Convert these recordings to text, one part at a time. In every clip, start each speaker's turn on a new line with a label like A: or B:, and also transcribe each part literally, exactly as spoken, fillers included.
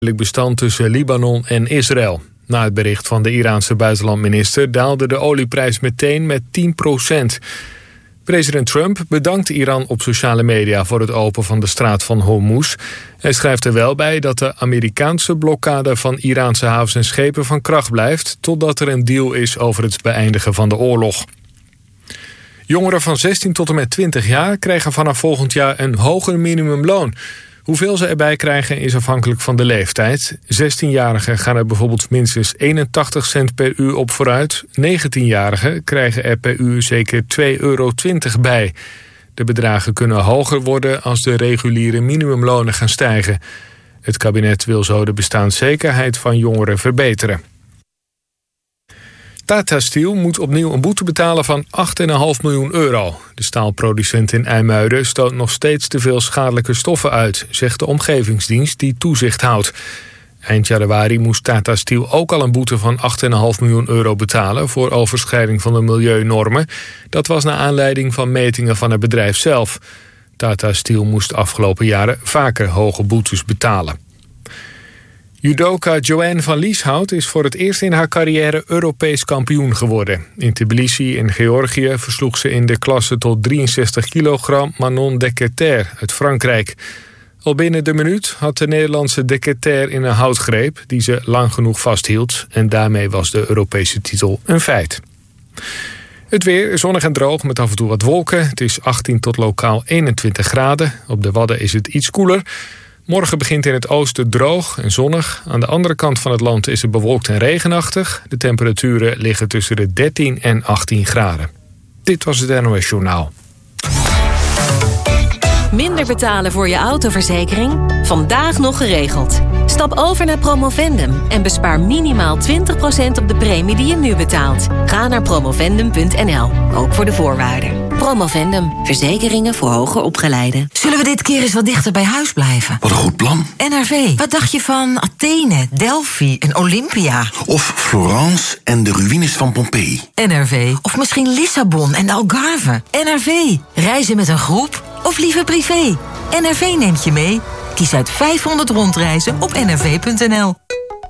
A: bestand tussen Libanon en Israël. Na het bericht van de Iraanse buitenlandminister daalde de olieprijs meteen met tien procent. President Trump bedankt Iran op sociale media voor het openen van de straat van Hormuz. Hij schrijft er wel bij dat de Amerikaanse blokkade van Iraanse havens en schepen van kracht blijft, totdat er een deal is over het beëindigen van de oorlog. Jongeren van zestien tot en met twintig jaar krijgen vanaf volgend jaar een hoger minimumloon. Hoeveel ze erbij krijgen is afhankelijk van de leeftijd. zestienjarigen gaan er bijvoorbeeld minstens eenentachtig cent per uur op vooruit. negentienjarigen krijgen er per uur zeker twee euro twintig bij. De bedragen kunnen hoger worden als de reguliere minimumlonen gaan stijgen. Het kabinet wil zo de bestaanszekerheid van jongeren verbeteren. Tata Steel moet opnieuw een boete betalen van acht komma vijf miljoen euro. De staalproducent in IJmuiden stoot nog steeds te veel schadelijke stoffen uit, zegt de omgevingsdienst die toezicht houdt. Eind januari moest Tata Steel ook al een boete van acht komma vijf miljoen euro betalen voor overschrijding van de milieunormen. Dat was naar aanleiding van metingen van het bedrijf zelf. Tata Steel moest de afgelopen jaren vaker hoge boetes betalen. Judoka Joanne van Lieshout is voor het eerst in haar carrière Europees kampioen geworden. In Tbilisi in Georgië versloeg ze in de klasse tot drieënzestig kilogram Manon Dequeter uit Frankrijk. Al binnen de minuut had de Nederlandse Dequeter in een houtgreep die ze lang genoeg vasthield. En daarmee was de Europese titel een feit. Het weer zonnig en droog met af en toe wat wolken. Het is achttien tot lokaal eenentwintig graden. Op de Wadden is het iets koeler. Morgen begint in het oosten droog en zonnig. Aan de andere kant van het land is het bewolkt en regenachtig. De temperaturen liggen tussen de dertien en achttien graden. Dit was het N O S Journaal.
B: Minder betalen voor je autoverzekering? Vandaag nog geregeld. Stap over naar Promovendum en bespaar minimaal twintig procent op de premie die je nu betaalt. Ga naar promovendum punt n l, ook voor de voorwaarden. Promovendum, verzekeringen voor hoger opgeleiden.
C: Zullen we dit keer eens wat dichter bij huis blijven?
D: Wat een goed plan.
C: N R V, wat dacht je van Athene, Delphi en Olympia?
D: Of Florence en de ruïnes van Pompeii.
C: N R V, of misschien Lissabon en de Algarve. N R V, reizen met een groep of liever privé. N R V neemt je mee. Kies uit vijfhonderd rondreizen op n r v punt n l.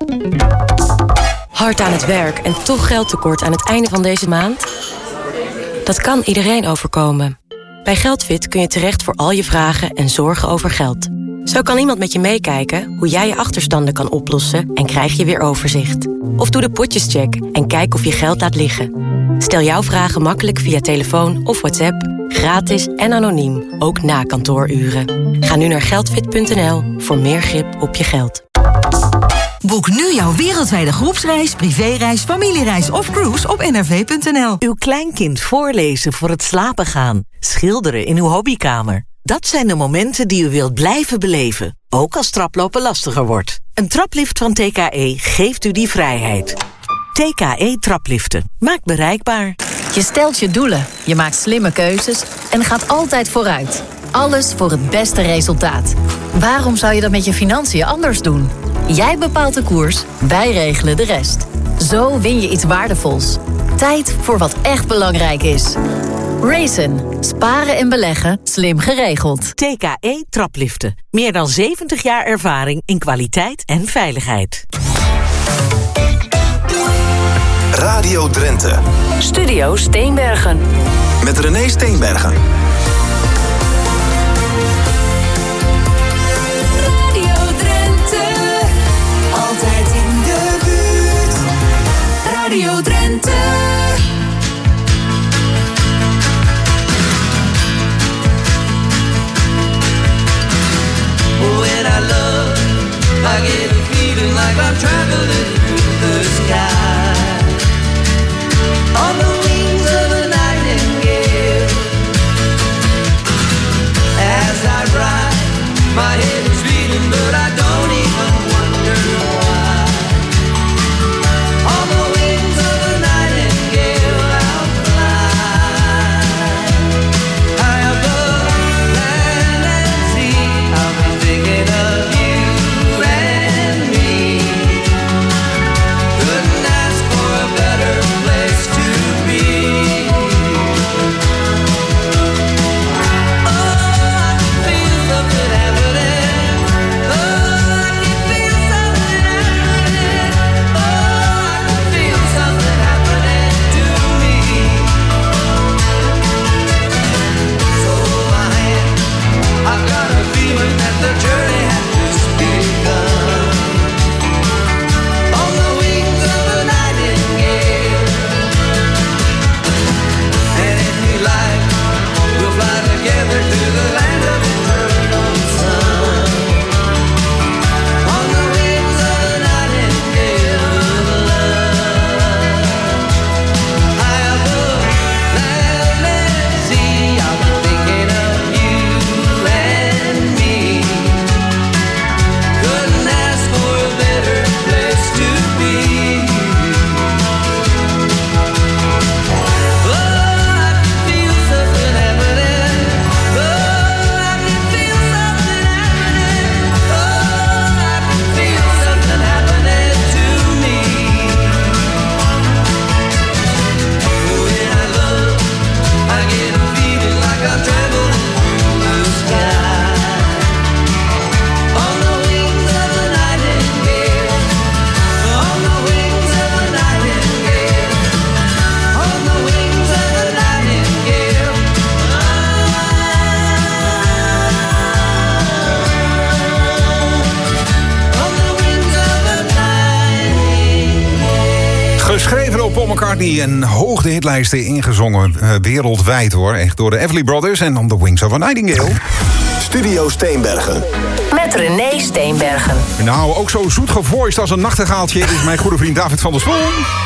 B: Hard aan het werk en toch geldtekort aan het einde van deze maand? Dat kan iedereen overkomen. Bij Geldfit kun je terecht voor al je vragen en zorgen over geld. Zo kan iemand met je meekijken hoe jij je achterstanden kan oplossen en krijg je weer overzicht. Of doe de potjescheck en kijk of je geld laat liggen. Stel jouw vragen makkelijk via telefoon of WhatsApp, gratis en anoniem, ook na kantooruren. Ga nu naar geldfit punt n l voor meer grip op je geld.
C: Boek nu jouw wereldwijde groepsreis, privéreis, familiereis of cruise op n r v punt n l.
E: Uw kleinkind voorlezen voor het slapen gaan. Schilderen in uw hobbykamer. Dat zijn de momenten die u wilt blijven beleven. Ook als traplopen lastiger wordt. Een traplift van T K E geeft u die vrijheid. T K E trapliften. Maakt bereikbaar.
F: Je stelt je doelen, je maakt slimme keuzes en gaat altijd vooruit. Alles voor het beste resultaat. Waarom zou je dat met je financiën anders doen? Jij bepaalt de koers, wij regelen de rest. Zo win je iets waardevols. Tijd voor wat echt belangrijk is. Raisin. Sparen en beleggen. Slim geregeld.
E: T K E trapliften. Meer dan zeventig jaar ervaring in kwaliteit en veiligheid.
G: Radio Drenthe.
B: Studio Steenbergen.
G: Met René Steenbergen.
H: Radio Drenthe. Altijd in de buurt. Radio Drenthe.
I: When I love, I get a feeling like I'm traveling through the sky. On the wings of a nightingale. As I ride, my head is beating, but I don't even wonder why. On the wings of a nightingale, I'll fly. High above land and sea, I'll be thinking of you and me. Couldn't ask
J: Paul McCartney en hoog de hitlijsten ingezongen uh, wereldwijd hoor. Echt door de Everly Brothers en On the Wings of a Nightingale.
G: Studio Steenbergen.
B: Met René Steenbergen.
J: Nou, ook zo zoet gevoiced als een nachtegaaltje is mijn goede vriend David van der Spoel.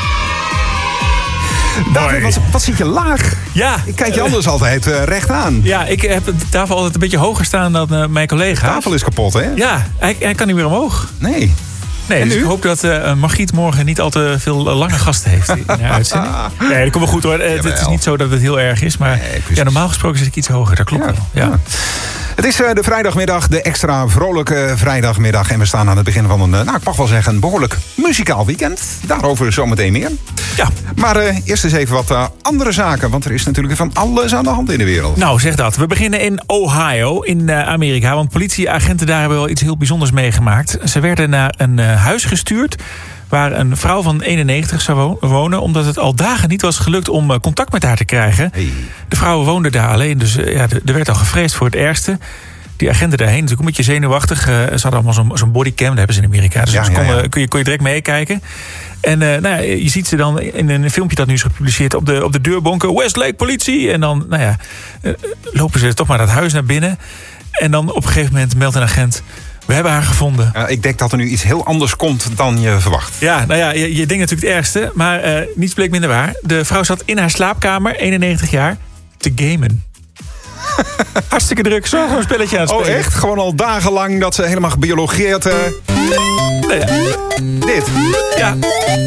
J: David, wat, wat zit je laag?
K: Ja.
J: Ik kijk je anders altijd uh, recht aan.
K: Ja, ik heb de tafel altijd een beetje hoger staan dan uh, mijn collega.
J: De tafel is kapot, hè?
K: Ja, hij, hij kan niet meer omhoog.
J: Nee.
K: Nee,
J: en
K: dus
J: nu?
K: ik hoop dat uh, Margriet morgen niet al te veel lange gasten heeft in haar uitzending. Nee, dat komt wel goed hoor. Het, het is niet zo dat het heel erg is, maar nee, ja, normaal gesproken zit ik iets hoger. Dat klopt
J: ja,
K: wel. Ja.
J: Ja. Het is uh, de vrijdagmiddag, de extra vrolijke vrijdagmiddag. En we staan aan het begin van een, uh, nou ik mag wel zeggen, een behoorlijk muzikaal weekend. Daarover zometeen meer.
K: Ja.
J: Maar uh, eerst eens even wat uh, andere zaken. Want er is natuurlijk van alles aan de hand in de wereld.
K: Nou, zeg dat. We beginnen in Ohio, in uh, Amerika. Want politieagenten daar hebben wel iets heel bijzonders meegemaakt. Ze werden naar een uh, huis gestuurd waar een vrouw van eenennegentig zou wonen, omdat het al dagen niet was gelukt om uh, contact met haar te krijgen. Hey. De vrouw woonde daar alleen, dus uh, ja, er werd al gevreesd voor het ergste. Die agenten daarheen, natuurlijk een beetje zenuwachtig. Uh, ze hadden allemaal zo'n, zo'n bodycam, dat hebben ze in Amerika. Dus ja, ja, kon, ja. Kun, je, kon je direct meekijken. En uh, nou ja, je ziet ze dan in een filmpje dat nu is gepubliceerd op de, op de deurbonken. Westlake politie! En dan nou ja, uh, lopen ze toch maar dat huis naar binnen. En dan op een gegeven moment meldt een agent: we hebben haar gevonden.
J: Uh, ik denk dat er nu iets heel anders komt dan je verwacht.
K: Ja, nou ja, je, je denkt natuurlijk het ergste. Maar uh, niets bleek minder waar. De vrouw zat in haar slaapkamer, eenennegentig jaar, te gamen. Hartstikke druk, zo gewoon een spelletje aan het spelen.
J: Oh echt? Gewoon al dagenlang dat ze helemaal gebiologeerd... Uh...
K: Nou ja.
J: Dit?
K: Ja.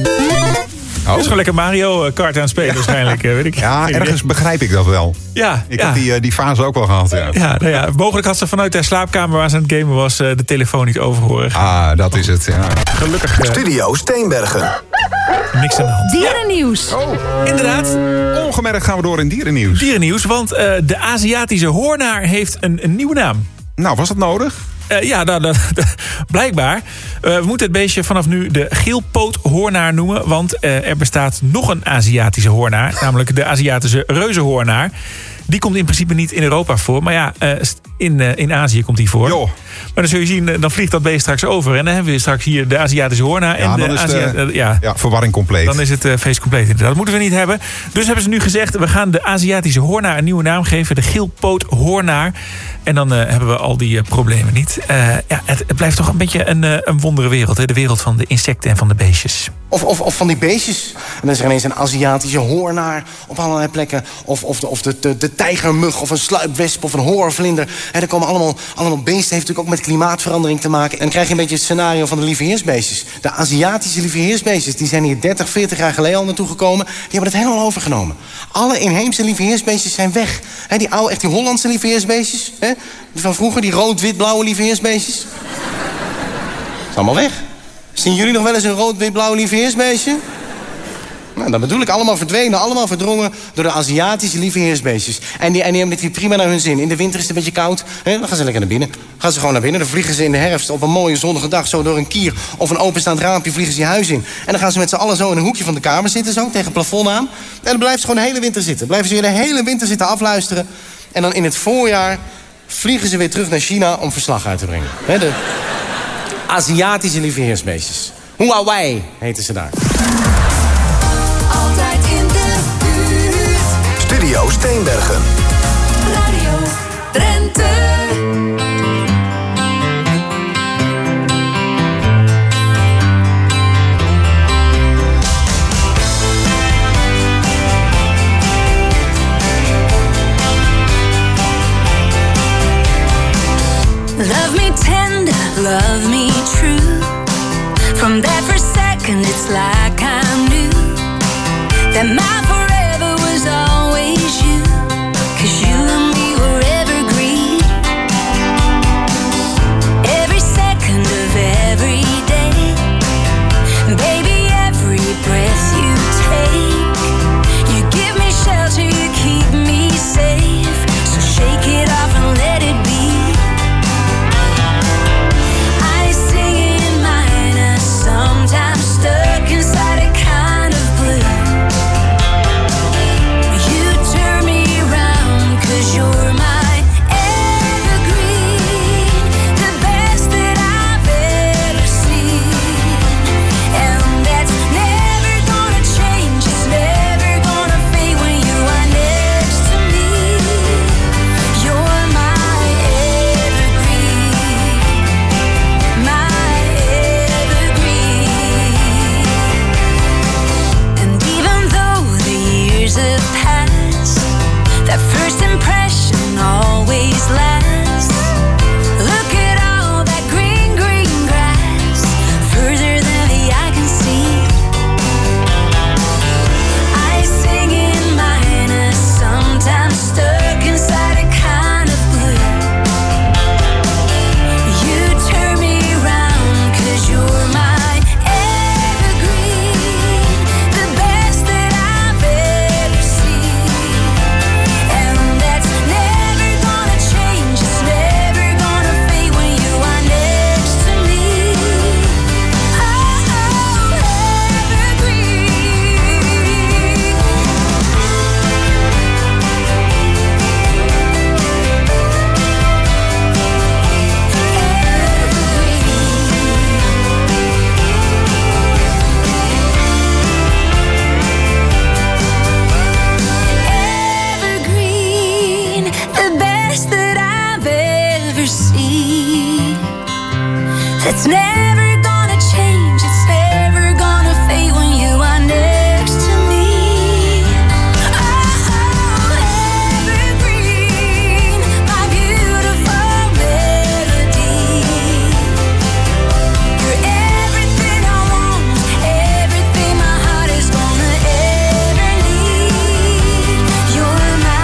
K: Oh. Het is gewoon lekker Mario Kart aan het spelen, ja. waarschijnlijk. Weet ik.
J: Ja, ergens begrijp ik dat wel.
K: Ja,
J: ik
K: ja.
J: heb die, die fase ook wel gehad. Ja.
K: Ja, nou ja, mogelijk had ze vanuit haar slaapkamer waar ze aan het gamen was de telefoon niet overhoren.
J: Ah, dat is het. Ja.
K: Gelukkig. Uh,
G: Studio Steenbergen.
K: Niks aan de hand.
B: Dierennieuws.
J: Oh.
K: Inderdaad.
J: Ongemerkt gaan we door in dierennieuws.
K: Dierennieuws, want uh, de Aziatische hoornaar heeft een, een nieuwe naam.
J: Nou, was dat nodig?
K: Uh, ja, nou, dat, dat, blijkbaar. Uh, we moeten het beestje vanaf nu de geelpoothoornaar noemen. Want uh, er bestaat nog een Aziatische hoornaar. Namelijk de Aziatische reuzenhoornaar. Die komt in principe niet in Europa voor. Maar ja, uh, in, uh, in Azië komt die voor.
J: Jo.
K: Maar dan zul je zien, dan vliegt dat beest straks over. En dan hebben we straks hier de Aziatische hoornaar.
J: Ja,
K: en
J: dan
K: de
J: is
K: Azia-
J: de,
K: uh, ja.
J: ja, verwarring compleet.
K: Dan is het uh, feest compleet inderdaad. Dat moeten we niet hebben. Dus hebben ze nu gezegd, we gaan de Aziatische hoornaar een nieuwe naam geven. De geelpoothoornaar. En dan uh, hebben we al die uh, problemen niet. Uh, ja, het, het blijft toch een beetje een, uh, een wondere wereld. Hè? De wereld van de insecten en van de beestjes.
L: Of, of, of van die beestjes. En dan is er ineens een Aziatische hoornaar op allerlei plekken. Of, of, de, of de, de, de tijgermug of een sluipwesp of een hoorvlinder. En er komen allemaal, allemaal beesten. Heeft natuurlijk ook met klimaatverandering te maken. En dan krijg je een beetje het scenario van de lieveheersbeestjes. De Aziatische lieveheersbeestjes die zijn hier dertig, veertig jaar geleden al naartoe gekomen. Die hebben het helemaal overgenomen. Alle inheemse lieveheersbeestjes zijn weg. He, die oude, echt die Hollandse lieveheersbeestjes. He? Van vroeger, die rood-wit-blauwe lieveheersbeestjes. Dat is allemaal weg. Zien jullie nog wel eens een rood-wit-blauw lieveheersbeestje? Nou, dat bedoel ik, allemaal verdwenen, allemaal verdrongen door de Aziatische lieveheersbeestjes. En die, en die hebben het hier prima naar hun zin. In de winter is het een beetje koud, hè? Dan gaan ze lekker naar binnen. Gaan ze gewoon naar binnen, dan vliegen ze in de herfst op een mooie zonnige dag zo door een kier of een openstaand raampje vliegen ze je huis in. En dan gaan ze met z'n allen zo in een hoekje van de kamer zitten, zo, tegen het plafond aan. En dan blijven ze gewoon de hele winter zitten. Blijven ze weer de hele winter zitten afluisteren. En dan in het voorjaar vliegen ze weer terug naar China om verslag uit te brengen. Hè, de Aziatische lieveheersbeestjes. Huawei heten ze daar.
H: Altijd in de buurt.
G: Studio Steenbergen.
H: Radio Drenthe.
M: Love me tender, love me true. From that first second, it's like I knew that my forever was always you. 'Cause you and me were evergreen. Every second of every day. Baby, every breath you take. You give me shelter, you keep me safe. So shake it off and let it be. Sometimes stuck inside It's never gonna change, it's never gonna fade when you are next to me. Oh, evergreen, my beautiful melody. You're everything I want, everything my heart is gonna ever need. You're my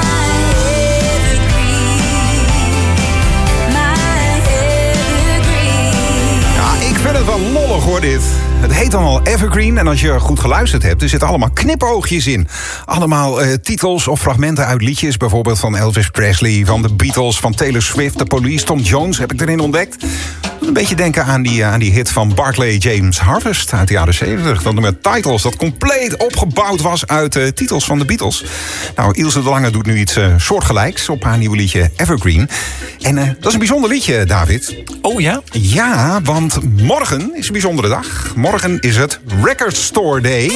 M: evergreen, my evergreen.
J: Ja, ik vind het wel lollig hoor dit. Het heet dan al Evergreen en als je goed geluisterd hebt, er zitten allemaal knipoogjes in. Allemaal eh, titels of fragmenten uit liedjes, bijvoorbeeld van Elvis Presley, van de Beatles, van Taylor Swift, The Police, Tom Jones heb ik erin ontdekt. Doet een beetje denken aan die, aan die hit van Barclay James Harvest uit de jaren zeventig. Dat met Titles, dat compleet opgebouwd was uit uh, titels van de Beatles. Nou, Ilse de Lange doet nu iets uh, soortgelijks op haar nieuwe liedje Evergreen. En uh, dat is een bijzonder liedje, David.
K: Oh ja?
J: Ja, want morgen is een bijzondere dag. Morgen is het Record Store Day.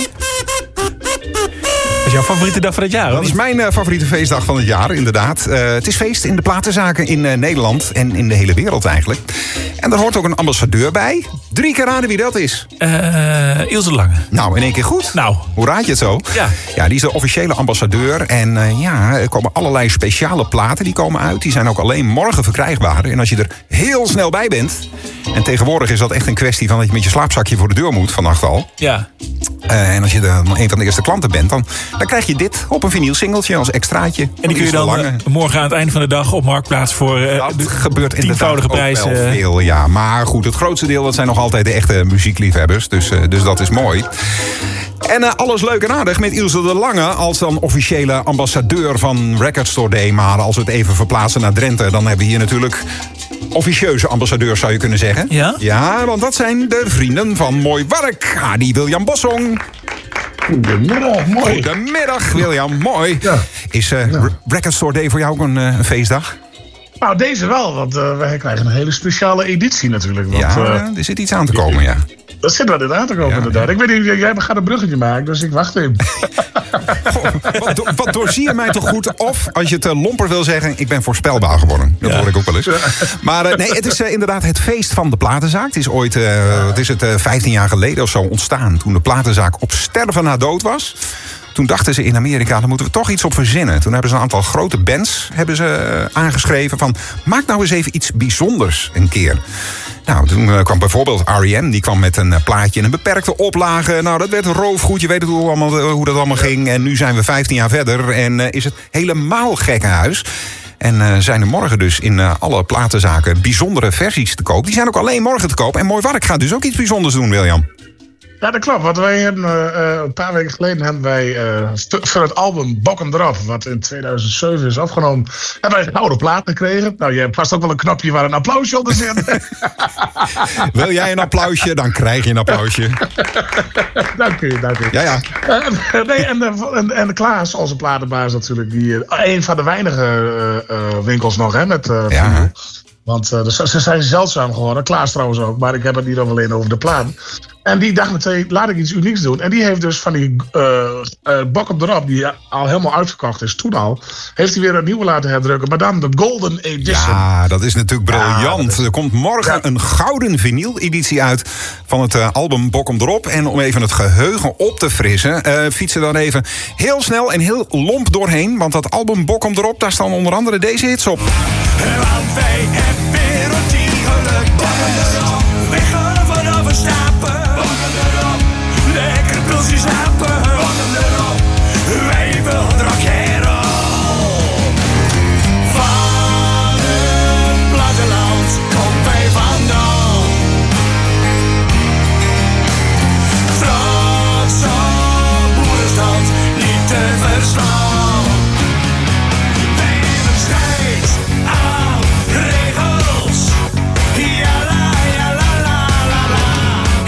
K: Dat is jouw favoriete dag van het jaar,
J: Dat is mijn uh, favoriete feestdag van het jaar, inderdaad. Uh, het is feest in de platenzaken in uh, Nederland en in de hele wereld eigenlijk. En daar hoort ook een ambassadeur bij. Drie keer raden wie dat is.
K: Uh, Ilse de Lange.
J: Nou, in één keer goed.
K: Nou.
J: Hoe raad je het zo?
K: Ja.
J: Ja, die is de officiële ambassadeur. En uh, ja, er komen allerlei speciale platen die komen uit. Die zijn ook alleen morgen verkrijgbaar. En als je er heel snel bij bent... En tegenwoordig is dat echt een kwestie van dat je met je slaapzakje voor de deur moet vannacht al.
K: Ja.
J: Uh, en als je de, een van de eerste klanten bent, dan, dan krijg je dit op een vinylsingeltje als extraatje.
K: En die kun je dan uh, morgen aan het eind van de dag op Marktplaats voor uh,
J: dat
K: de
J: gebeurt
K: tienvoudige prijs.
J: Ook wel veel, ja. Maar goed, het grootste deel dat zijn nog altijd de echte muziekliefhebbers. Dus, uh, dus dat is mooi. En uh, alles leuk en aardig met Ilse de Lange als dan officiële ambassadeur van Record Store Day. Maar als we het even verplaatsen naar Drenthe, dan hebben we hier natuurlijk officieuze ambassadeurs, zou je kunnen zeggen.
K: Ja?
J: Ja, want dat zijn de vrienden van Mooi Werk. Ah, die William Bossong.
N: Goedemiddag, mooi.
J: Goedemiddag, William, mooi.
N: Ja.
J: Is uh,
N: Ja.
J: Record Store Day voor jou ook een, uh, een feestdag?
N: Nou, deze wel, want uh, wij krijgen een hele speciale editie natuurlijk. Want,
J: ja,
N: uh,
J: er zit iets aan te komen, ja.
N: Dat zit wel in aan te komen,
J: Ja,
N: inderdaad.
J: ja.
N: Ik weet niet, jij gaat een bruggetje maken, dus ik wacht even.
J: Wat, do- wat doorzie je mij toch goed? Of, als je het uh, lomper wil zeggen, ik ben voorspelbaar geworden. Dat
K: Ja.
J: hoor ik ook wel eens. Maar uh, nee, het is uh, inderdaad het feest van de platenzaak. Het is ooit, uh, wat is het, uh, vijftien jaar geleden of zo ontstaan. Toen de platenzaak op sterven na dood was. Toen dachten ze in Amerika, daar moeten we toch iets op verzinnen. Toen hebben ze een aantal grote bands hebben ze, uh, aangeschreven van... maak nou eens even iets bijzonders een keer. Nou, toen uh, kwam bijvoorbeeld R E M. Die kwam met een uh, plaatje in een beperkte oplage. Nou, dat werd roofgoed. Je weet het hoe, allemaal, uh, hoe dat allemaal ging. En nu zijn we vijftien jaar verder. En uh, is het helemaal gekkenhuis. En uh, zijn er morgen dus in uh, alle platenzaken bijzondere versies te koop. Die zijn ook alleen morgen te koop. En Mooi Werk gaat dus ook iets bijzonders doen, William.
N: Ja, dat klopt. Want wij hebben uh, een paar weken geleden hebben wij uh, voor het album Bok 'em Erop, wat in tweeduizend zeven is opgenomen, hebben wij een gouden plaat gekregen. Nou, je hebt vast ook wel een knopje waar een applausje onder zit.
J: Wil jij een applausje, dan krijg je een applausje.
N: Dank u, dank u.
J: Ja, ja.
N: Uh, nee, en, uh, en, en Klaas, onze platenbaas natuurlijk, die, uh, een van de weinige uh, uh, winkels nog, hè, met uh,
J: Ja.
N: vinyl. Want uh, ze ze zijn zeldzaam geworden. Klaas trouwens ook, maar ik heb het niet alleen over de plaat. En die dacht meteen, laat ik iets unieks doen. En die heeft dus van die uh, uh, Bok 'em Erop, die al helemaal uitverkocht is, toen al, heeft hij weer een nieuwe laten herdrukken, maar dan de Golden Edition.
J: Ja, dat is natuurlijk briljant.
N: Ja,
J: Er komt morgen
N: Ja.
J: een gouden vinyl-editie uit van het uh, album Bok 'em Erop. En om even het geheugen op te frissen, uh, fietsen dan even heel snel en heel lomp doorheen. Want dat album Bok 'em Erop, daar staan onder andere deze hits op.
I: Want wij hebben wereldgeluk. Bakken erop. We gaan vanaf een stappen. Bakken erop. Lekker pilsjes slapen. Bakken erop. Wij willen rock and roll. Van het platteland komt wij vandaan. Trots op boerenstand, niet te verslaan. Wij hebben strijd aan regels. Ja la, ja la la la la.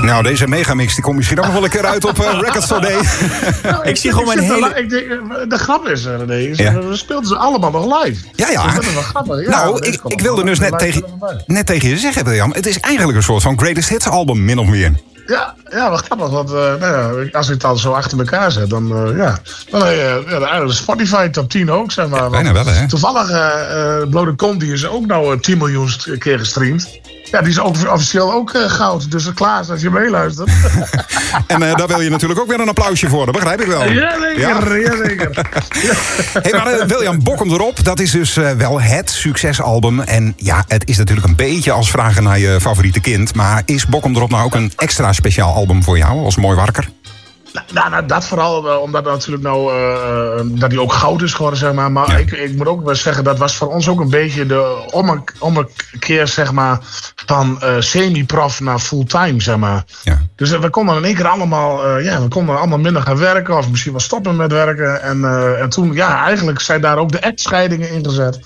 J: Nou, deze megamix die komt misschien ook nog wel een keer uit op uh, Record Store Day.
N: Nou, ik,
K: ik zie gewoon
N: ik
K: mijn hele...
N: Wel, ik denk, de grap is, René, is,
J: Ja.
N: we speelden ze allemaal nog live.
J: Ja, ja.
N: Dus dat is wel grappig. Ja,
J: nou,
N: dat is
J: ik,
N: gewoon
J: ik wilde
N: nog
J: dus net
N: live
J: tegen,
N: erbij.
J: net tegen je zeggen, William. Het is eigenlijk een soort van Greatest Hits album, min of meer.
N: Ja, ja, wat grappig. Want uh, nou ja, als ik het al zo achter elkaar zet, dan uh, ja. Dan uh, ja, de Spotify top tien ook, zeg maar.
J: Ja, bijna wel, hè?
N: Toevallig, uh, uh, Blow the die is ook nou uh, tien miljoen keer gestreamd. Ja, die is ook officieel ook uh, goud. Dus klaar is als je meeluistert.
J: En uh, daar wil je natuurlijk ook weer een applausje voor. Dat begrijp ik wel.
N: Jazeker, ja? Jazeker.
J: Hey, maar uh, William, Bok hem erop. Dat is dus uh, wel het succesalbum. En ja, het is natuurlijk een beetje als vragen naar je favoriete kind. Maar is Bok hem erop nou ook een extra speciaal album voor jou als mooi warker?
N: Nou, nou, dat vooral uh, omdat natuurlijk nou, uh, dat hij ook goud is geworden, zeg maar. Maar ja. ik, ik moet ook wel zeggen, dat was voor ons ook een beetje de omme- ommekeer, zeg maar, van uh, semi-prof naar fulltime, zeg maar.
J: Ja.
N: Dus uh, we konden in één keer allemaal, uh, ja, we konden allemaal minder gaan werken of misschien wel stoppen met werken. En, uh, en toen, ja, eigenlijk zijn daar ook de echtscheidingen in gezet.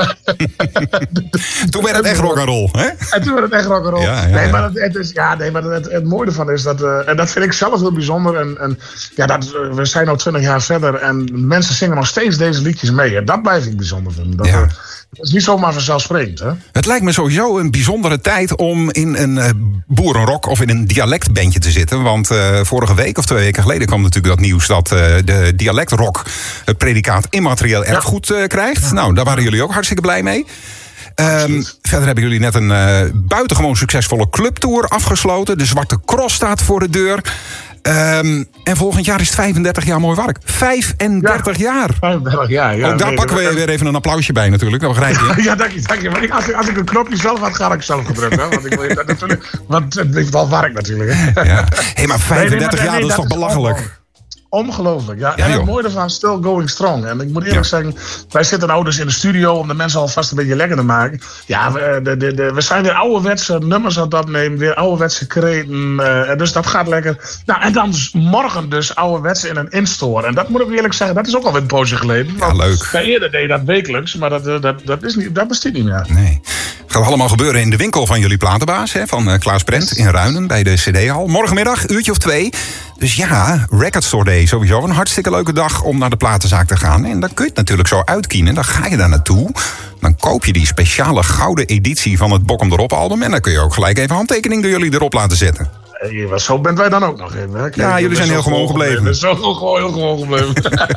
J: Toen werd het echt rock'n'roll, hè?
N: En toen werd het echt rock'n'roll.
J: Ja, ja,
N: nee,
J: ja.
N: maar het, het is, ja, nee, maar het, het mooie ervan is dat, uh, en dat vind ik zelf heel bijzonder. En, en ja, dat, uh, we zijn nu twintig jaar verder en mensen zingen nog steeds deze liedjes mee. En dat blijf ik bijzonder vinden. Dat,
J: Ja.
N: uh, dat is niet zomaar vanzelfsprekend, hè?
J: Het lijkt me sowieso een bijzondere tijd om in een uh, boerenrock of in een dialectbandje te zitten. Want uh, vorige week of twee weken geleden kwam natuurlijk dat nieuws dat uh, de dialectrock het predicaat immaterieel erfgoed uh, krijgt. Ja. Nou, daar waren jullie ook hartstikke blij mee. Um, verder hebben jullie net een uh, buitengewoon succesvolle clubtour afgesloten. De Zwarte Cross staat voor de deur. Um, en volgend jaar is het vijfendertig jaar mooi werk. vijfendertig ja, jaar.
N: vijfendertig jaar, ja.
J: Ook daar
N: nee,
J: pakken we
N: dat,
J: weer even een applausje bij natuurlijk, dat begrijp je.
N: Ja, dank je, dank je. Maar ik, als, ik, als ik een knopje zelf had, ga ik zelf gedrukt. Hè? Want, ik, wil, dat natuurlijk, want het ligt wel werk natuurlijk. Hè?
J: Ja. Hé, hey, maar vijfendertig
N: nee, nee,
J: jaar,
N: nee,
J: dat is toch belachelijk?
N: Ongelooflijk, ja.
J: Ja,
N: en het
J: joh.
N: mooie ervan, still going strong. En ik moet eerlijk ja. zeggen, wij zitten nou dus in de studio om de mensen alvast een beetje lekker te maken. Ja, we, de, de, de, we zijn weer ouderwetse nummers aan het opnemen, weer ouderwetse kreten. Uh, dus dat gaat lekker. Nou, en dan morgen dus ouderwets in een in-store. En dat moet ik eerlijk zeggen, dat is ook alweer een poosje geleden.
J: Ja, leuk.
N: Ja, eerder deed je dat wekelijks, maar dat, dat, dat, is niet, dat bestaat niet meer.
J: Nee. Het gaat allemaal gebeuren in de winkel van jullie platenbaas, hè, van uh, Klaas Brent in Ruinen bij de C D-hal. Morgenmiddag, uurtje of twee. Dus ja, Record Store Day sowieso een hartstikke leuke dag om naar de platenzaak te gaan. En dan kun je het natuurlijk zo uitkiezen. Dan ga je daar naartoe. Dan koop je die speciale gouden editie van het Bok hem erop album. En dan kun je ook gelijk even handtekening door jullie erop laten zetten.
N: Hey, zo bent wij dan ook nog in. Hè? Kijk,
J: ja, jullie zijn heel gewoon gebleven.
N: We zijn zo gewoon heel gewoon gebleven.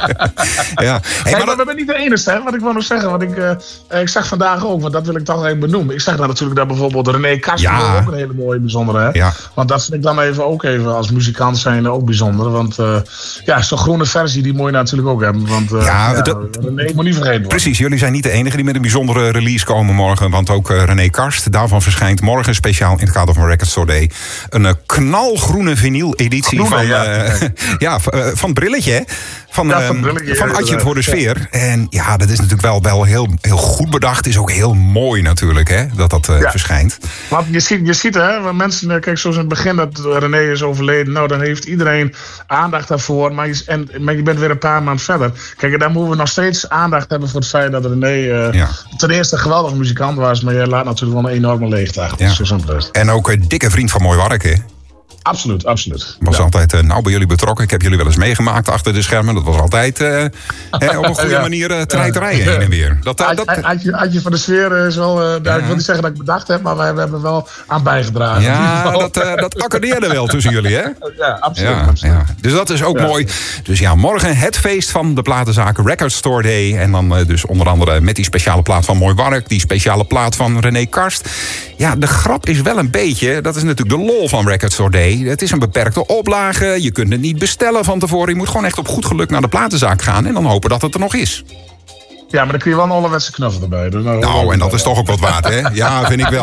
J: Ja. Hey,
N: maar
J: maar
N: we zijn niet de enige, hè, wat ik wil nog zeggen. Want ik, uh, ik zag vandaag ook, want dat wil ik toch even benoemen. Ik zag daar natuurlijk dat bijvoorbeeld René Kast
J: ja.
N: ook een hele mooie bijzondere. Hè?
J: Ja.
N: Want dat vind ik dan even ook even als muzikant zijn ook bijzonder. Want uh, ja, zo'n groene versie die moet je natuurlijk ook hebben. Want uh,
J: ja,
N: ja,
J: dat,
N: René moet niet vergeten worden.
J: Precies, jullie zijn niet de enige die met een bijzondere release komen morgen. Want ook uh, René Karst, daarvan verschijnt morgen speciaal in het kader van Record Store Day een uh, knalgroene vinyl-editie Groene, van, ja. Uh, ja, uh, van Brilletje, hè? Van, ja, van, uh, van Adje voor de Sfeer. Ja. En ja, dat is natuurlijk wel, wel heel, heel goed bedacht. Is ook heel mooi natuurlijk, hè, dat dat uh, ja. verschijnt.
N: Want je ziet, je ziet hè, mensen, kijk, zoals in het begin dat René is overleden. Nou, dan heeft iedereen aandacht daarvoor. Maar je, en, maar je bent weer een paar maanden verder. Kijk, en dan moeten we nog steeds aandacht hebben voor het feit dat René uh, ja. ten eerste een geweldige muzikant was. Maar je laat natuurlijk wel een enorme leegte achter.
J: Ja.
N: Zo
J: en ook een dikke vriend van Mooi Wark, hè?
N: Absoluut, absoluut.
J: Was
N: ja.
J: altijd uh, nauw bij jullie betrokken. Ik heb jullie wel eens meegemaakt achter de schermen. Dat was altijd uh, hè, op een goede ja. manier uh, treiterij heen en weer. Dat, uh, dat...
N: Adje, Adje van de Sfeer is wel... Uh, ja. Ik wil niet zeggen dat ik bedacht heb, maar wij, wij hebben wel aan bijgedragen.
J: Ja, dat, uh, dat accordeerde wel tussen jullie, hè?
N: Ja, absoluut.
J: Ja,
N: absoluut.
J: Ja. Dus dat is ook ja. mooi. Dus ja, morgen het feest van de platenzaak Record Store Day. En dan uh, dus onder andere met die speciale plaat van Mooi Wark. Die speciale plaat van René Karst. Ja, de grap is wel een beetje... Dat is natuurlijk de lol van Record Store Day. Het is een beperkte oplage. Je kunt het niet bestellen van tevoren. Je moet gewoon echt op goed geluk naar de platenzaak gaan. En dan hopen dat het er nog is.
N: Ja, maar dan kun je wel een ouderwetse knuffel erbij. Dus nou,
J: nou, en dat is toch ook wat waard, hè? Ja, vind ik wel.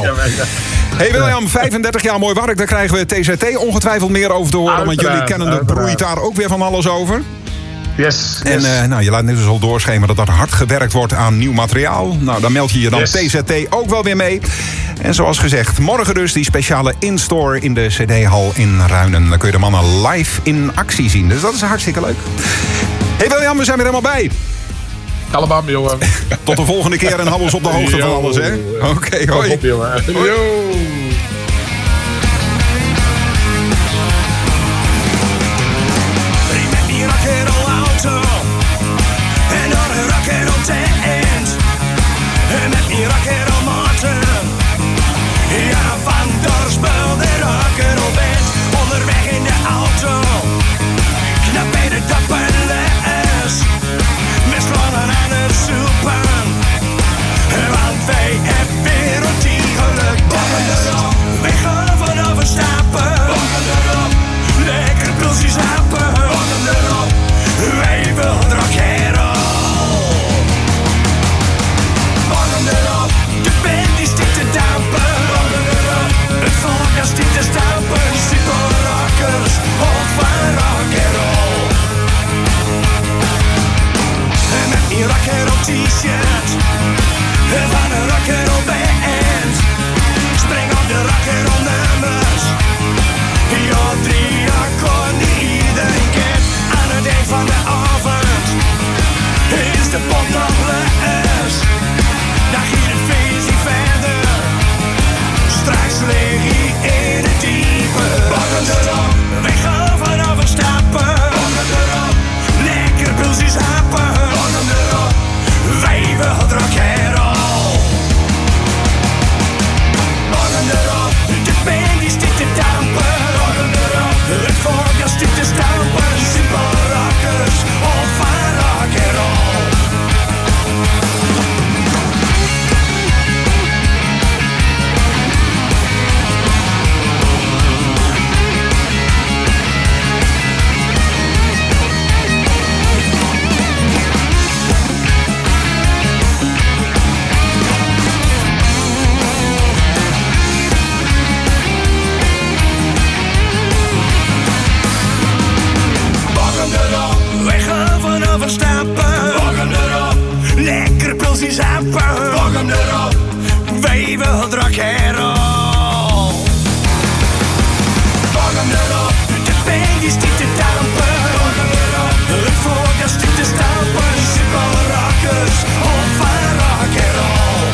J: Hey William, vijfendertig jaar Mooi Wark. Daar krijgen we T Z T ongetwijfeld meer over te horen. Uiteraard, want jullie kennende broeit daar ook weer van alles over.
N: Yes,
J: en
N: yes.
J: Uh, nou, je laat net dus al doorschemeren dat er hard gewerkt wordt aan nieuw materiaal. Nou, dan meld je je dan yes. T Z T ook wel weer mee. En zoals gezegd, morgen dus die speciale in-store in de C D-hal in Ruinen. Dan kun je de mannen live in actie zien. Dus dat is hartstikke leuk. Hey William, we zijn weer helemaal bij.
N: Kalabam, jongen.
J: Tot de volgende keer en hou ons op de hoogte van alles, hè? Oké, okay, hoi.
N: Op, jongen. Hoi.
I: die rock'n'roll t-shirt van een rock'n'roll band. Spring op de rock'n'roll nummers, ja, drie akkoorden die iedereen kent. Aan het eind van de avond is de pot nog les. Dan gaat het feestje verder, straks lig ik in het diepe. Bakken erop, we gaan vanaf een stappen. Bakken erop, lekker pilsjes happen. Bakken erop, wij willen rock'n'roll. Bakken erop, de band die stikt te dampen. Bakken erop, het volk dat stikt te stampen. Simpel rockers, of van rock'n'roll. Wij gaan vanaf een stappen. Bakken erop, lekker pilsjes happen. Bakken erop, wij willen rock'n'roll. Bakken erop, de band die stikt te dampen. Bakken erop, het volk dat stikt te stampen. Simpel rockers, of van rock'n'roll.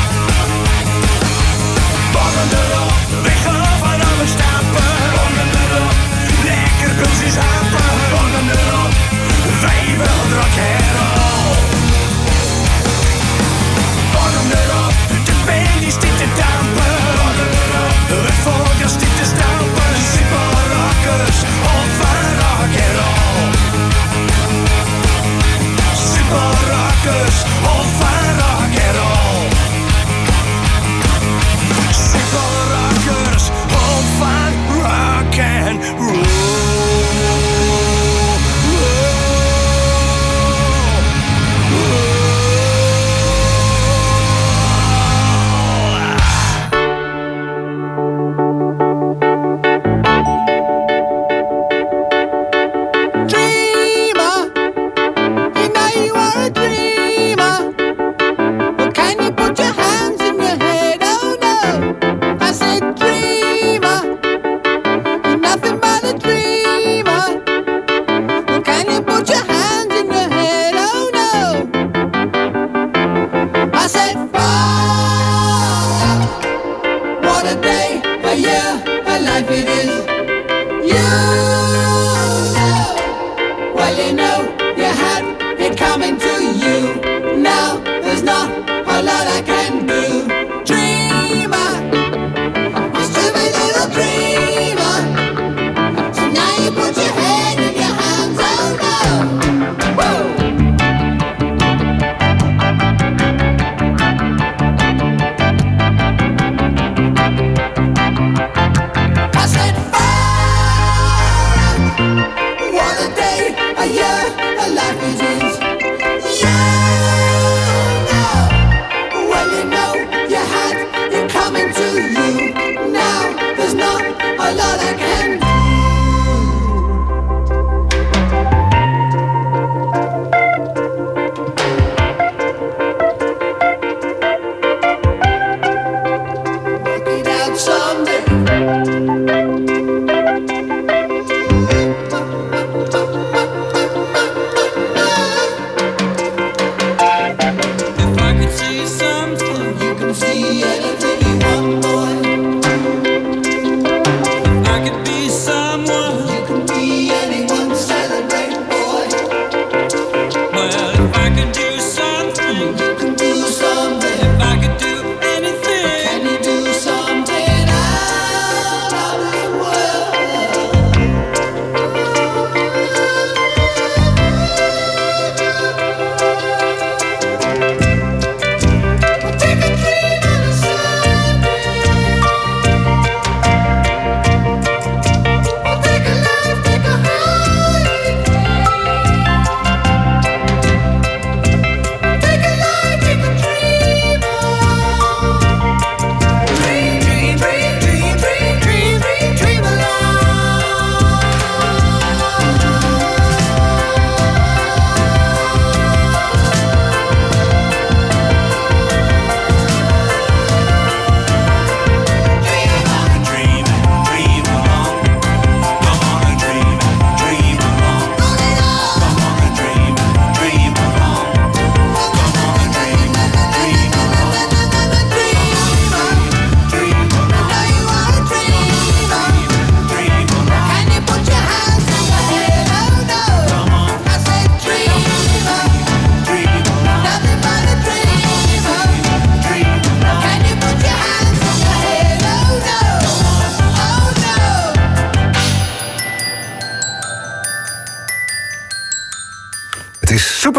I: Bakken erop, wij gaan vanaf een stappen. Bakken erop, lekker pilsjes happen. Bakken erop, wij willen rock'n'roll. Bakken erop, de band die stikt te dampen. Bakken erop, het volk dat stikt te stampen. Simpel rockers, of van rock'n'roll. Simpel rockers, of van rock'n'roll. Simpel rockers, of van rock'n'roll. Dreamer, you know you are a dreamer.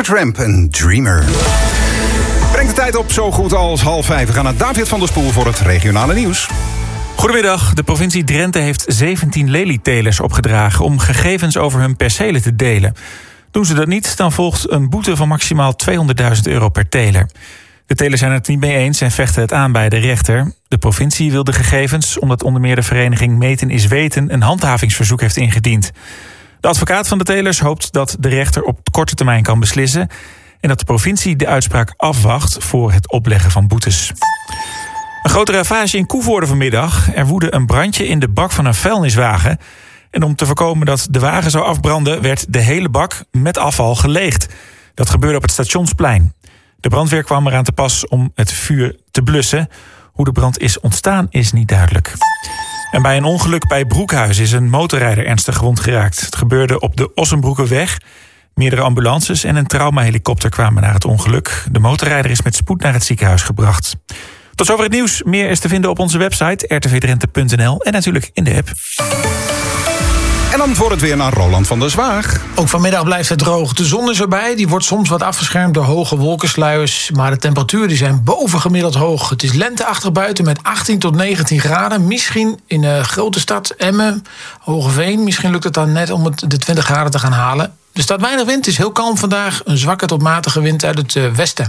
J: Supertramp, een Dreamer. Brengt de tijd op zo goed als half vijf. We gaan naar David van der Spoel voor het regionale nieuws.
K: Goedemiddag. De provincie Drenthe heeft zeventien lelietelers opgedragen om gegevens over hun percelen te delen. Doen ze dat niet, dan volgt een boete van maximaal tweehonderdduizend euro per teler. De telers zijn het niet mee eens en vechten het aan bij de rechter. De provincie wil de gegevens omdat onder meer de vereniging Meten is Weten een handhavingsverzoek heeft ingediend. De advocaat van de telers hoopt dat de rechter op korte termijn kan beslissen en dat de provincie de uitspraak afwacht voor het opleggen van boetes. Een grote ravage in Koevoorde vanmiddag. Er woedde een brandje in de bak van een vuilniswagen. En om te voorkomen dat de wagen zou afbranden, werd de hele bak met afval geleegd. Dat gebeurde op het Stationsplein. De brandweer kwam eraan te pas om het vuur te blussen. Hoe de brand is ontstaan is niet duidelijk. En bij een ongeluk bij Broekhuis is een motorrijder ernstig gewond geraakt. Het gebeurde op de Ossenbroekenweg. Meerdere ambulances en een traumahelikopter kwamen naar het ongeluk. De motorrijder is met spoed naar het ziekenhuis gebracht. Tot zover het nieuws. Meer is te vinden op onze website r t v drenthe punt n l en natuurlijk in de app.
J: En dan voor het weer naar Roland van der Zwaag.
O: Ook vanmiddag blijft het droog. De zon is erbij. Die wordt soms wat afgeschermd door hoge wolkensluiers. Maar de temperaturen die zijn bovengemiddeld hoog. Het is lenteachtig buiten met achttien tot negentien graden. Misschien in de grote stad Emmen, Hogeveen. Misschien lukt het dan net om het de twintig graden te gaan halen. Er staat weinig wind. Het is heel kalm vandaag. Een zwakke tot matige wind uit het uh, westen.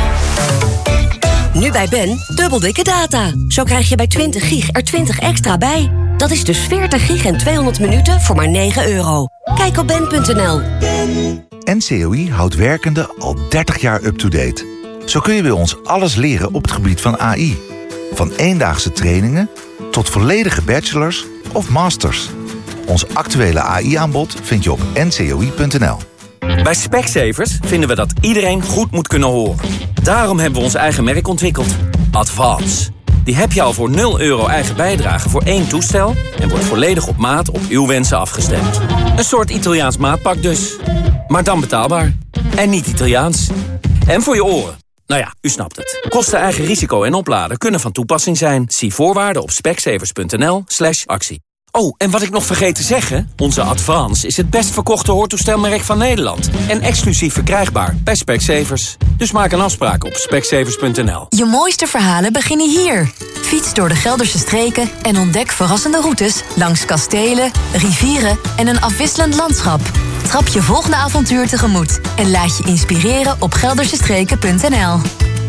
P: Nu bij Ben, dubbel dikke data. Zo krijg je bij twintig gig er twintig extra bij. Dat is dus veertig gig en tweehonderd minuten voor maar negen euro. Kijk op ben punt n l.
Q: N C O I houdt werkenden al dertig jaar up-to-date. Zo kun je bij ons alles leren op het gebied van A I. Van eendaagse trainingen tot volledige bachelors of masters. Ons actuele A I-aanbod vind je op n c o i punt n l.
R: Bij Specsavers vinden we dat iedereen goed moet kunnen horen. Daarom hebben we ons eigen merk ontwikkeld. Advance. Die heb je al voor nul euro eigen bijdrage voor één toestel en wordt volledig op maat op uw wensen afgestemd. Een soort Italiaans maatpak dus. Maar dan betaalbaar. En niet Italiaans. En voor je oren. Nou ja, u snapt het. Kosten, eigen risico en opladen kunnen van toepassing zijn. Zie voorwaarden op specsavers punt n l slash actie. Oh, en wat ik nog vergeet te zeggen, onze Advance is het best verkochte hoortoestelmerk van Nederland. En exclusief verkrijgbaar bij Specsavers. Dus maak een afspraak op specsavers punt n l.
S: Je mooiste verhalen beginnen hier. Fiets door de Gelderse streken en ontdek verrassende routes langs kastelen, rivieren en een afwisselend landschap. Trap je volgende avontuur tegemoet en laat je inspireren op geldersestreken punt n l.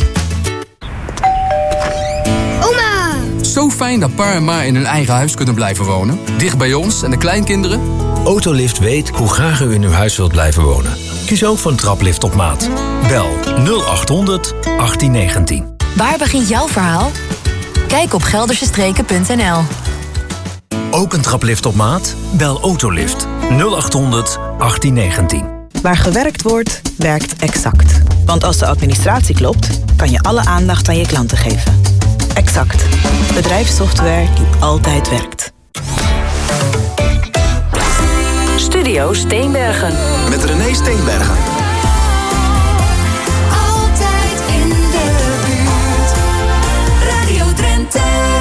T: Zo fijn dat pa en ma in hun eigen huis kunnen blijven wonen. Dicht bij ons en de kleinkinderen.
U: Autolift weet hoe graag u in uw huis wilt blijven wonen. Kies ook voor een traplift op maat. Bel nul acht honderd achttien negentien.
S: Waar begint jouw verhaal? Kijk op geldersestreken punt n l.
U: Ook een traplift op maat? Bel Autolift nul acht honderd achttien negentien.
V: Waar gewerkt wordt, werkt Exact. Want als de administratie klopt, kan je alle aandacht aan je klanten geven. Exact. Bedrijfssoftware die altijd werkt.
B: Studio Steenbergen.
G: Met René Steenbergen.
H: Altijd in de buurt. Radio Drenthe.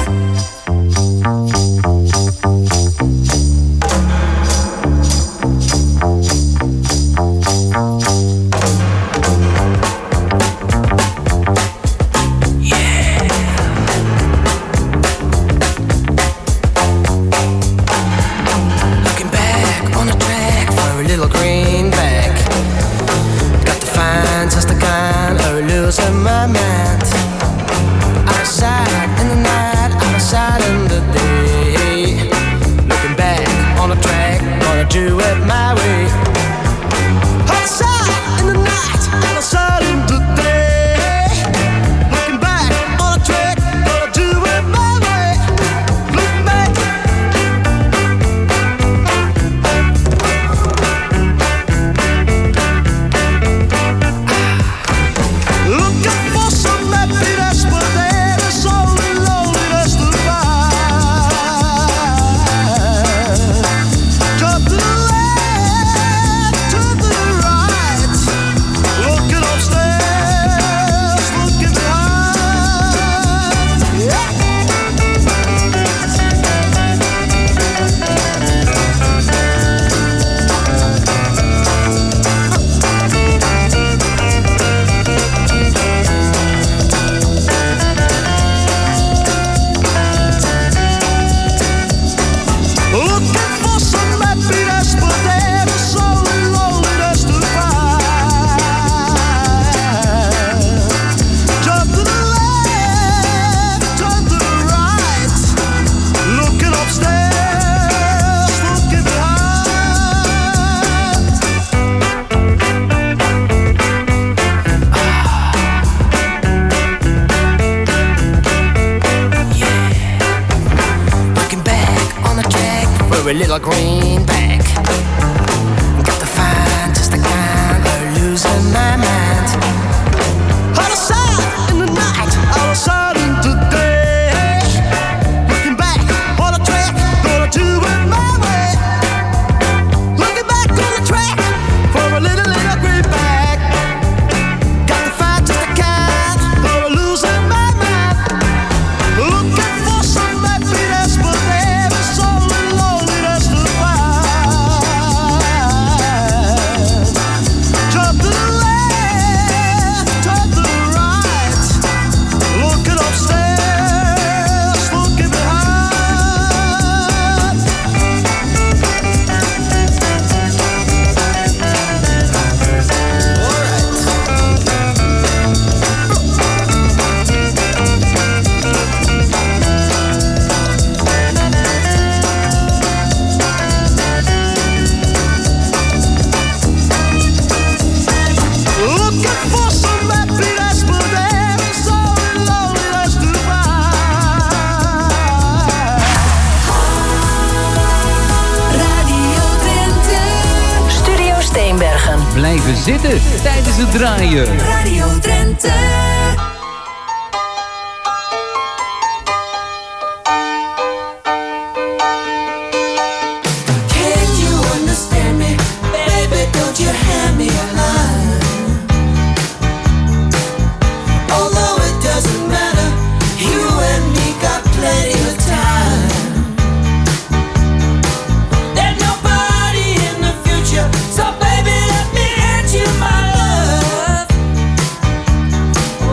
I: In my mind, outside in the night, outside in the day. Looking back on the track, gonna do it my way. Outside in the night, outside in the day. Looking back on the track, gonna do it my way. Looking back. Looking for some a little greenback. Got to find just the kind of losing my mind. Out of sight in the night, out of sight in the day. Looking back on the track, gonna do it my way. Looking back on the track for a little, little greenback. Got to find just the kind of losing my mind. Looking for some happiness, but there is only loneliness to find. Jump to the left, turn to the right. Looking upstairs, looking behind. Looking for some happiness, but there is only loneliness to find.
H: Radio Drenthe.
F: Studio Steenbergen.
A: Blijven zitten tijdens het draaien.
H: Radio Drenthe. Can you understand me? Baby, don't you hand me a line. Although it doesn't matter, you and me got plenty of time. There's nobody in the future, so baby, let me hand you my love.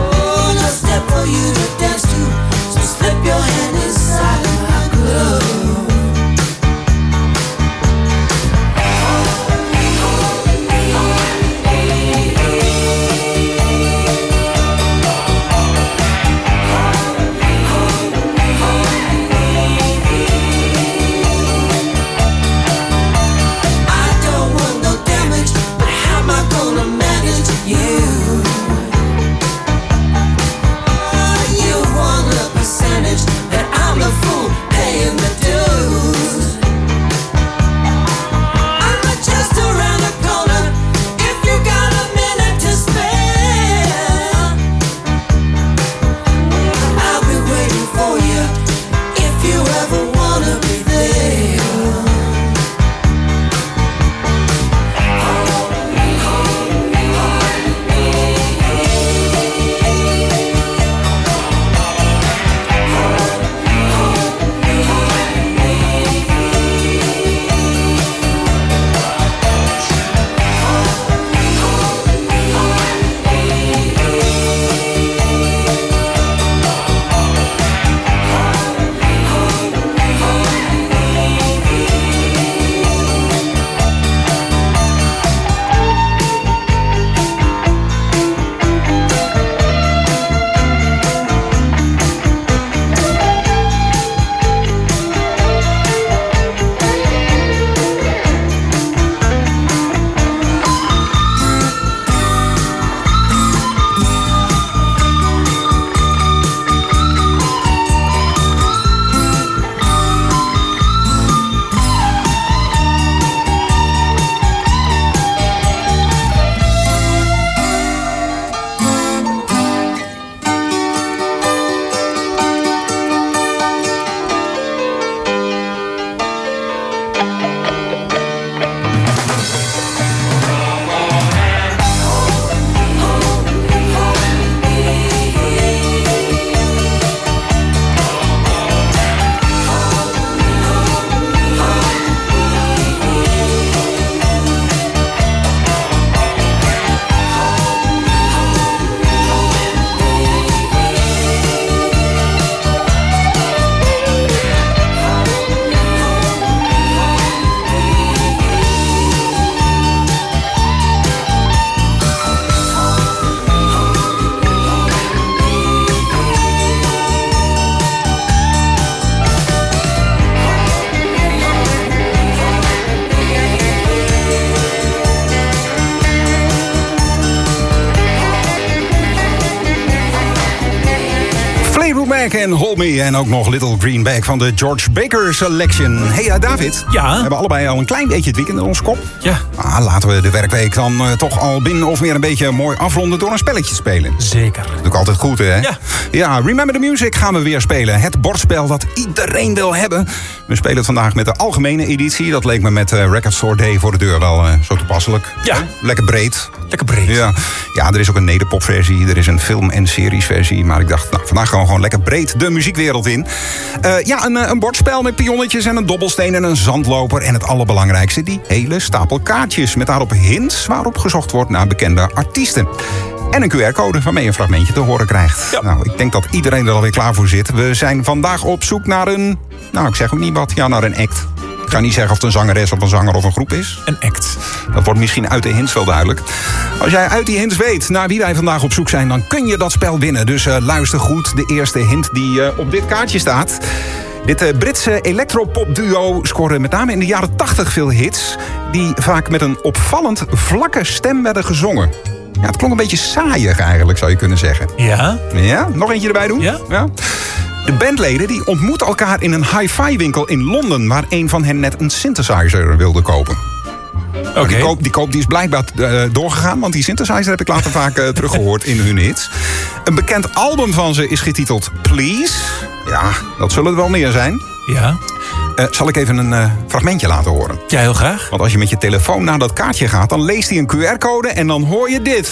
J: Mac en Hold Me. En ook nog Little Green Bag van de George Baker Selection. Hey uh, David.
K: Ja?
J: We hebben allebei al een klein beetje het weekend in ons kop.
K: Ja.
J: Ah, laten we de werkweek dan uh, toch al binnen of meer een beetje mooi afronden door een spelletje te spelen.
K: Zeker.
J: Dat doe ik altijd goed, hè? Ja. Ja, Remember the Music gaan we weer spelen. Het bordspel dat iedereen wil hebben. We spelen het vandaag met de algemene editie. Dat leek me met uh, Record Store Day voor de deur wel uh, zo toepasselijk.
K: Ja.
J: Lekker breed.
K: Lekker breed.
J: Ja. Ja, er is ook een nederpopversie. Er is een film- en seriesversie. Maar ik dacht, nou, vandaag gaan we gewoon lekker breed de muziekwereld in. Uh, ja, een, een bordspel met pionnetjes en een dobbelsteen en een zandloper. En het allerbelangrijkste, die hele stapel kaartjes. Met daarop hints waarop gezocht wordt naar bekende artiesten. En een Q R-code waarmee je een fragmentje te horen krijgt. Ja. Nou, ik denk dat iedereen er alweer klaar voor zit. We zijn vandaag op zoek naar een... Nou, ik zeg ook niet wat. Ja, naar een act. Ik ga niet zeggen of het een zangeres of een zanger of een groep is.
K: Een act.
J: Dat wordt misschien uit de hints wel duidelijk. Als jij uit die hints weet naar wie wij vandaag op zoek zijn... dan kun je dat spel winnen. Dus uh, luister goed. De eerste hint die uh, op dit kaartje staat. Dit uh, Britse electropop-duo scoorde met name in de jaren tachtig veel hits... die vaak met een opvallend vlakke stem werden gezongen. Ja, het klonk een beetje saaiig eigenlijk, zou je kunnen zeggen.
K: Ja?
J: Ja? Nog eentje erbij doen?
K: Ja?
J: Ja? De bandleden die ontmoeten elkaar in een hi-fi winkel in Londen... waar een van hen net een synthesizer wilde kopen.
K: Okay.
J: Die, koop, die koop die is blijkbaar uh, doorgegaan... want die synthesizer heb ik later vaak uh, teruggehoord in hun hits. Een bekend album van ze is getiteld Please. Ja, dat zullen er wel meer zijn.
K: Ja.
J: Uh, zal ik even een uh, fragmentje laten horen?
K: Ja, heel graag.
J: Want als je met je telefoon naar dat kaartje gaat... dan leest hij een Q R-code en dan hoor je dit.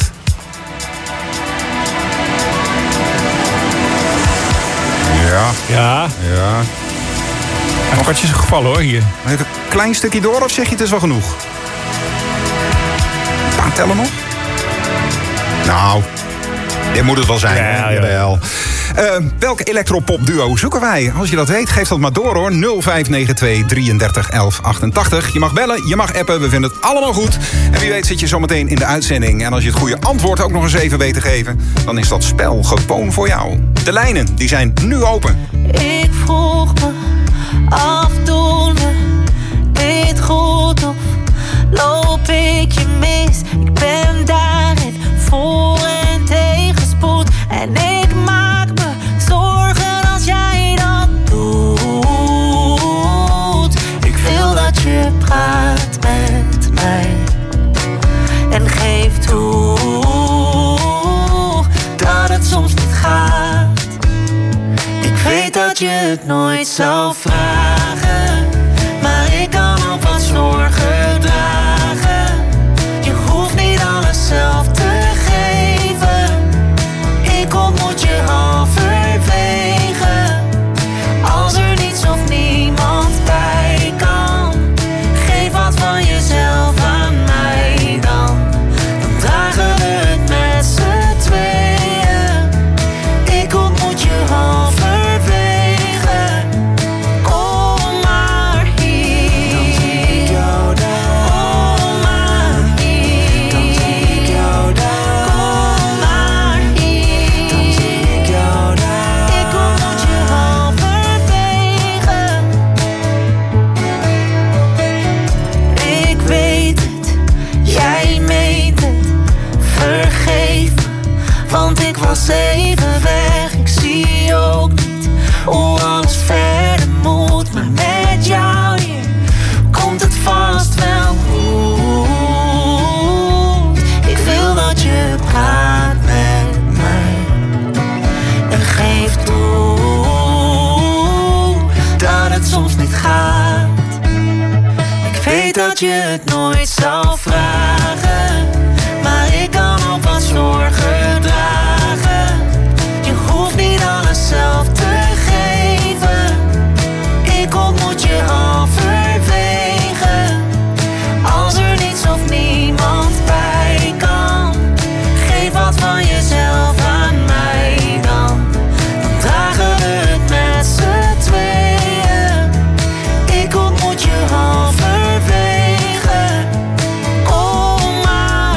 J: Ja.
K: Ja.
J: Ja.
K: Een kwartje is gevallen hoor, hier.
J: Even een klein stukje door of zeg je het is wel genoeg? Een paar tellen nog? Nou, dit moet het wel zijn.
K: Ja,
J: hè?
K: ja.
J: Uh, welk elektropop-duo zoeken wij? Als je dat weet, geef dat maar door hoor. nul vijf negen twee drieëndertig elf achtentachtig. Je mag bellen, je mag appen, we vinden het allemaal goed. En wie weet zit je zometeen in de uitzending. En als je het goede antwoord ook nog eens even weet te geven... dan is dat spel gewoon voor jou. De lijnen, die zijn nu open.
C: Ik vroeg me af, doen we dit goed of loop ik je mis? Ik ben daarin voor en tegenspoed. En ik maak me zorgen als jij dat doet. Ik wil dat je praat met mij en geef toe dat het soms niet gaat. Ik weet dat je het nooit zou vragen, maar ik kan ook wat zorgen dragen. Je hoeft niet alles zelf te geven. Ik ontmoet je halverwege. Als er niets of niemand bij kan, geef wat van jezelf aan mij dan. Dan dragen we het met z'n tweeën. Ik ontmoet je halverwege. Kom maar hier. Dan zie ik jou daar. Kom maar hier. Dan zie ik jou daar. Kom maar hier. Dan zie ik jou daar. Ik ontmoet je halverwege. Ik weet het, jij meent het. Vergeef me, want ik was even weg. Ik zie ook niet hoe alles verder moet. Maar met jou hier komt het vast wel goed. Ik wil dat je praat met mij en geef toe dat het soms niet gaat. Ik weet dat je het nooit zou vragen, maar ik kan ook wat zorgen dragen. Je hoeft niet alles zelf te geven. Ik ontmoet je halverwege. Als er niets of niemand bij kan, geef wat van jezelf aan mij dan. Dan dragen we het met z'n tweeën. Ik ontmoet je halverwege. Kom maar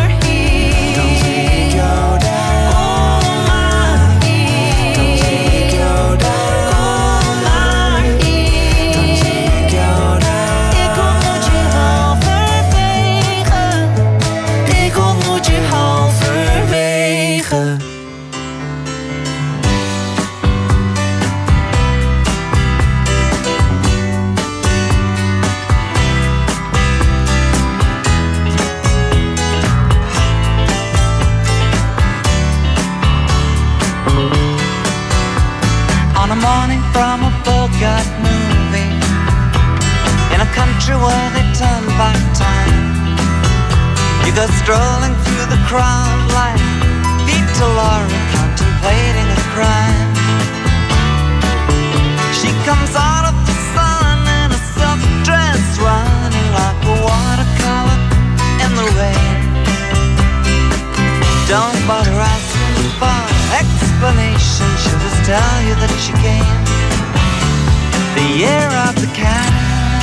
C: scene from a Bogart movie, in a country where they turn back time. You go strolling through the crowd like Vita Laura contemplating a crime. She comes out of the sun in a silk dress, running like a watercolor in the rain. Don't bother asking for explanation, she'll just tell you that she came the year of the cat.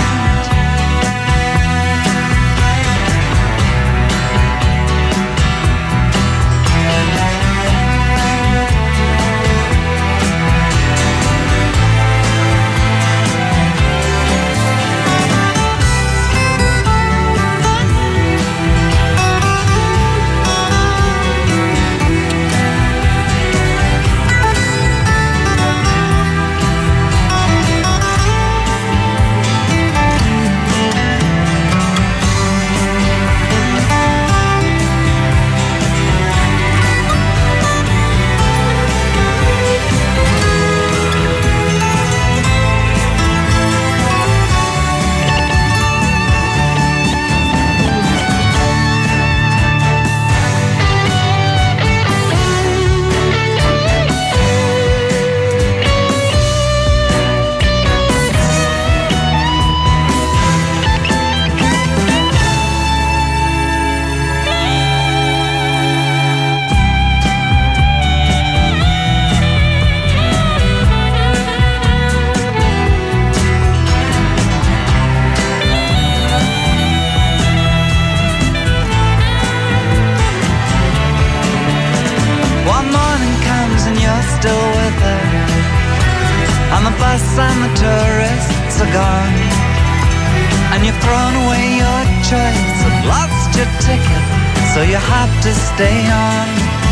C: And the tourists are gone, and you've thrown away your choice and lost your ticket, so you have to stay on.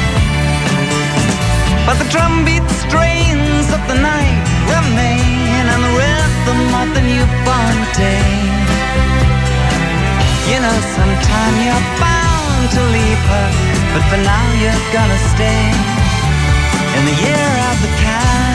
C: But the drumbeat strains of the night remain, and the rhythm of the newborn day. You know, sometime you're bound to leave her, but for now you're gonna stay in the year of the cat.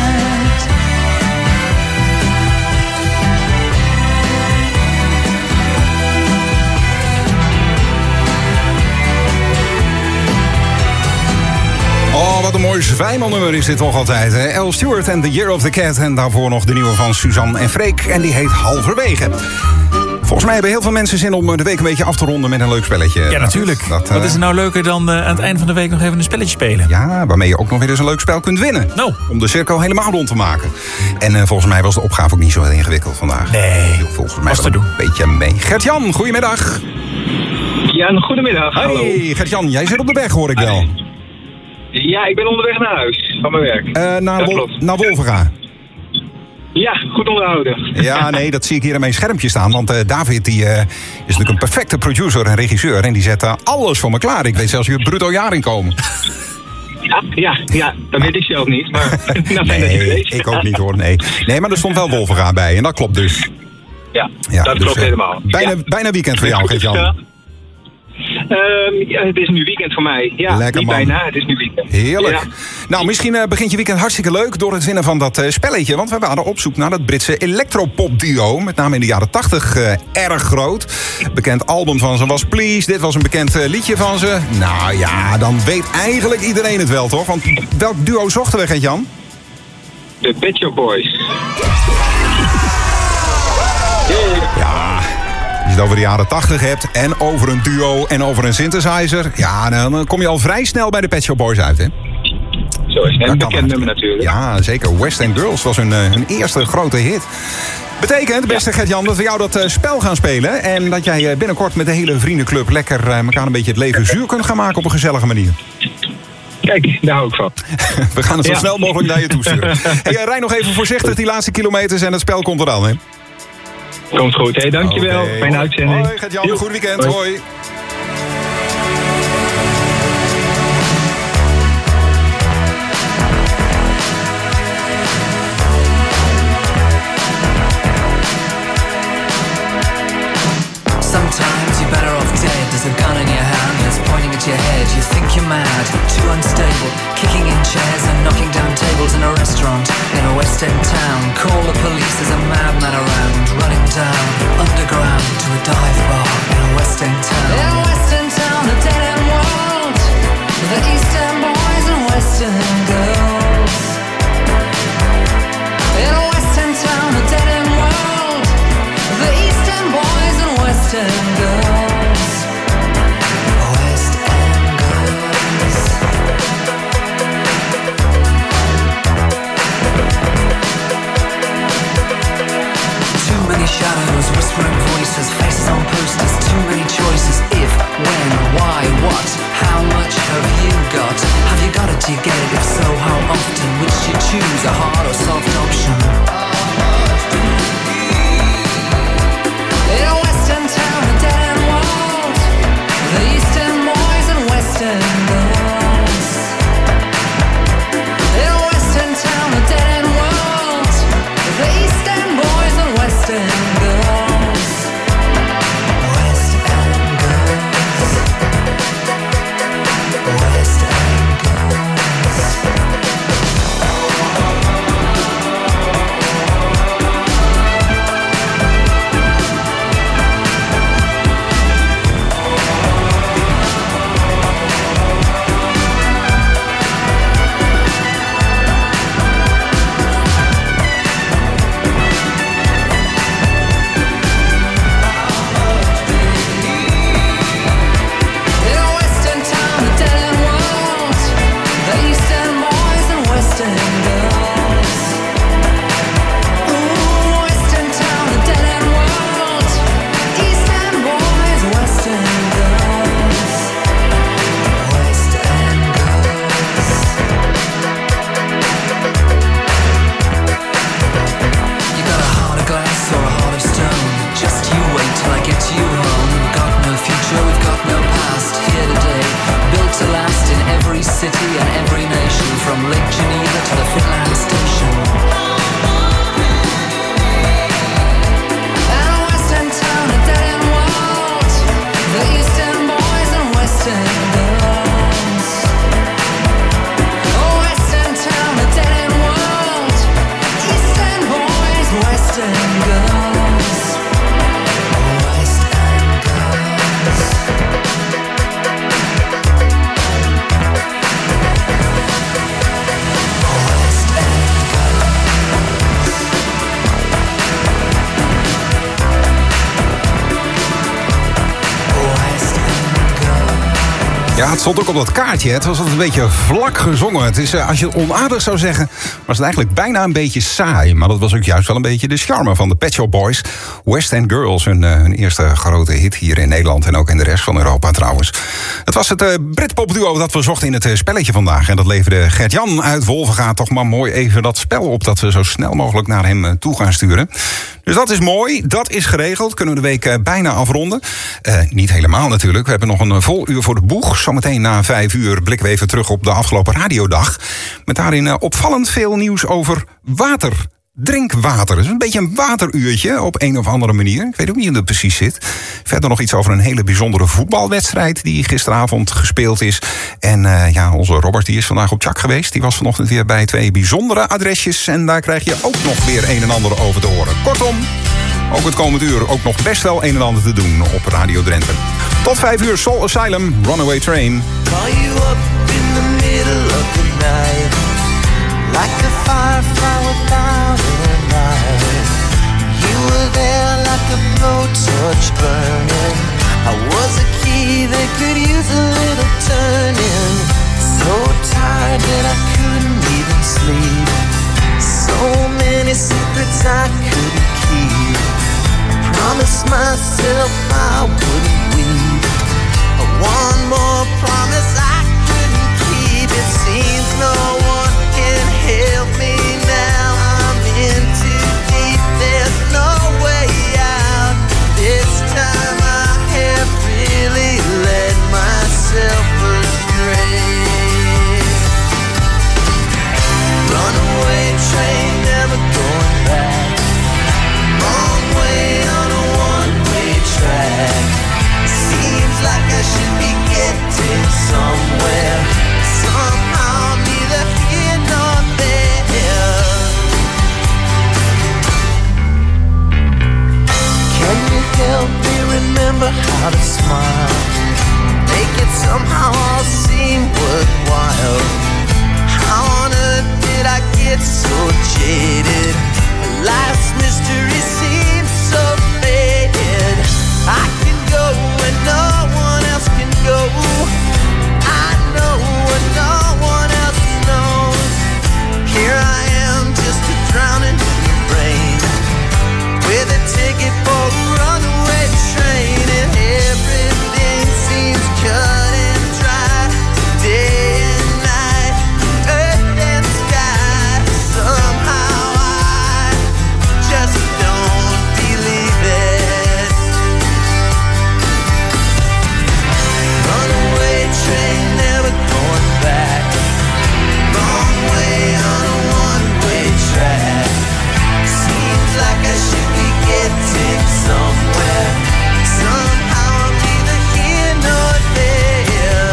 J: Oh, wat een mooi zwijmelnummer is dit toch altijd, hè? Al Stewart en The Year of the Cat. En daarvoor nog de nieuwe van Suzanne en Freek. En die heet Halverwege. Volgens mij hebben heel veel mensen zin om de week een beetje af te ronden met een leuk spelletje.
K: Ja, natuurlijk. Dat, uh... Wat is er nou leuker dan uh, aan het einde van de week nog even een spelletje spelen?
J: Ja, waarmee je ook nog weer eens een leuk spel kunt winnen.
K: No.
J: Om de cirkel helemaal rond te maken. En uh, volgens mij was de opgave ook niet zo heel ingewikkeld vandaag.
K: Nee,
J: volgens mij was te doen. Een beetje mee. Gert-Jan, goedemiddag.
D: Ja, een goedemiddag.
J: Hey, hallo. Gert-Jan, jij zit op de weg, hoor ik wel.
D: Ja, ik ben onderweg naar huis, van mijn werk.
J: Uh, naar, Wol- naar Wolvenga.
D: Ja, goed onderhouden.
J: Ja, nee, dat zie ik hier in mijn schermpje staan. Want uh, David die, uh, is natuurlijk een perfecte producer en regisseur. En die zet uh, alles voor me klaar. Ik weet zelfs je bruto jaarinkomen.
D: Ja, ja, ja, dat weet ik zelf niet. Maar nou,
J: nee,
D: dat je
J: ik ook niet hoor. Nee. nee, maar er stond wel Wolvenga bij. En dat klopt dus.
D: Ja,
J: ja
D: dat
J: dus,
D: klopt
J: uh,
D: helemaal.
J: Bijna,
D: ja.
J: bijna weekend voor jou, Gert-Jan.
D: Um, ja, het is nu weekend voor mij. Ja,
J: lekker,
D: niet
J: man.
D: bijna, het is nu weekend.
J: Heerlijk.
D: Ja.
J: Nou, misschien uh, begint je weekend hartstikke leuk door het winnen van dat uh, spelletje. Want we waren op zoek naar dat Britse electropop-duo. Met name in de jaren tachtig uh, erg groot. Bekend album van ze was Please. Dit was een bekend uh, liedje van ze. Nou ja, dan weet eigenlijk iedereen het wel, toch? Want welk duo zochten we, Gert-Jan?
D: De Pet Shop Boys.
J: Ja... Als je het over de jaren tachtig hebt en over een duo en over een synthesizer... ja, dan kom je al vrij snel bij de Pet Shop Boys uit, hè?
D: Zo is het. Een bekend nummer natuurlijk.
J: Ja, zeker. West End Girls was hun, hun eerste grote hit. Betekent, beste Gert-Jan, dat we jou dat uh, spel gaan spelen... en dat jij uh, binnenkort met de hele vriendenclub... lekker uh, elkaar een beetje het leven zuur kunt gaan maken op een gezellige manier.
D: Kijk, daar hou ik van.
J: We gaan het zo
D: ja.
J: snel mogelijk naar je toe sturen. Hey, uh, rij nog even voorzichtig die laatste kilometers en het spel komt eraan, hè?
D: Komt goed, hé, dankjewel.
J: Okay.
D: Fijne uitzending.
J: Hoi, Gert-Jan, een goed weekend. Hoi. Hoi.
E: Sometimes you're better off dead. There's a gun in your hand that's pointing at your head. You think you're mad, too unstable, kicking in chairs and knocking down tables in a restaurant in a West West End town. Call the police, there's a madman around. Running down underground to a dive bar in a West End town. In a West End town, a dead end world. The East End boys and West End girls. In a West End town, a dead end world. The East End boys and West End girls. West End girls. Too many shadows, whispering voices, faces on posters, too many choices. If, when, why, what, how much have you got? Have you got it, do you get it? If so, how often? Which do you choose, a hard or soft option? In a West End town, a dead end world. The East End boys and West End girls. In a West End town, a dead end world. The East End boys and West End girls. West End girls. West End girls. In a West End town, a dead end world. The East End boys and West End girls. Ooh, West End town, a dead end world. East End boys, West End girls. West End girls. You got a heart of glass or a heart of stone. Just you wait till I get you home. Got no future, we've got no past. Here today, built to last in every city and every nation, from Lake Geneva to the Finland station. And a West End town, a dead end world. The East End boys and West End girls. Oh, West End town, a dead end world. East End boys, West End girls. West End girls. West End
J: Ja, het stond ook op dat kaartje. Het was altijd een beetje vlak gezongen. Het is, uh, als je het onaardig zou zeggen, was het eigenlijk bijna een beetje saai. Maar dat was ook juist wel een beetje de charme van de Pet Shop Boys. West End Girls, hun, uh, hun eerste grote hit hier in Nederland en ook in de rest van Europa trouwens. Het was het uh, Britpopduo dat we zochten in het uh, spelletje vandaag. En dat leverde Gert-Jan uit Wolvenga toch maar mooi even dat spel op dat we zo snel mogelijk naar hem uh, toe gaan sturen. Dus dat is mooi, dat is geregeld. Kunnen we de week uh, bijna afronden. Uh, niet helemaal natuurlijk. We hebben nog een uh, vol uur voor de boeg. Zometeen na vijf uur blikken we even terug op de afgelopen radiodag. Met daarin uh, opvallend veel nieuws over water. Drinkwater. Dat is een beetje een wateruurtje op een of andere manier. Ik weet ook niet hoe dat precies zit. Verder nog iets over een hele bijzondere voetbalwedstrijd die gisteravond gespeeld is. En uh, ja, onze Robert die is vandaag op Tjak geweest. Die was vanochtend weer bij twee bijzondere adresjes. En daar krijg je ook nog weer een en ander over te horen. Kortom, ook het komend uur ook nog best wel een en ander te doen op Radio Drenthe. Tot vijf uur Soul Asylum, Runaway Train.
C: Call you up in the middle of the night, like a firefly without a light. You were there like a blowtorch burning. I was a key that could use a little turning. So tired that I couldn't even sleep. So many secrets I couldn't keep. I promised myself I wouldn't weep. One more promise I couldn't keep. It seems no one can help me now. I'm in too deep, there's no way out. This time I have really let myself astray. Runaway train, never going back. Wrong way on a one-way track. jaded. Life's mystery seems so faded. I can go where no one else can go. I know what no one else knows. Here I am, just a drowning in the rain, with a ticket for a runaway train, and everything seems cut and dry. Day and night, earth and sky. Somehow I just don't believe it. Runaway train, never going back. Wrong way on a one-way track. Seems like I should be getting somewhere. Somehow I'm neither here nor there.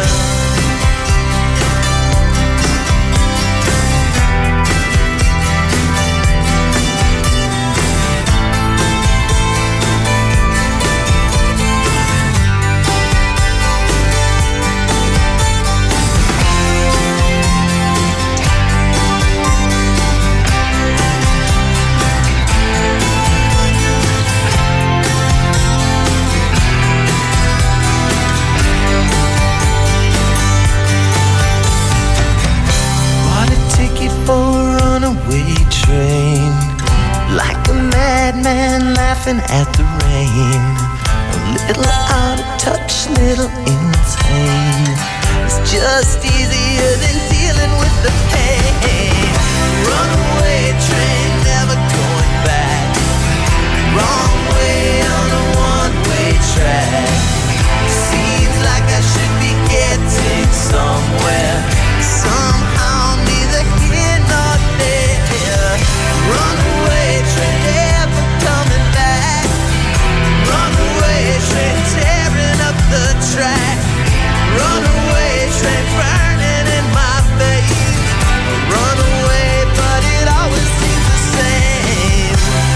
C: Bought a ticket for a runaway train, like a madman laughing at the rain. A little out of touch, little insane. It's just easier than dealing with the pain. Runaway train, never going back. Wrong way on a one-way track. Seems like I should be getting somewhere. Somehow neither here nor there. Runaway train, never coming back. Runaway train, tearing up the track. Runaway train, burning in my face. Runaway, but it always seems the same.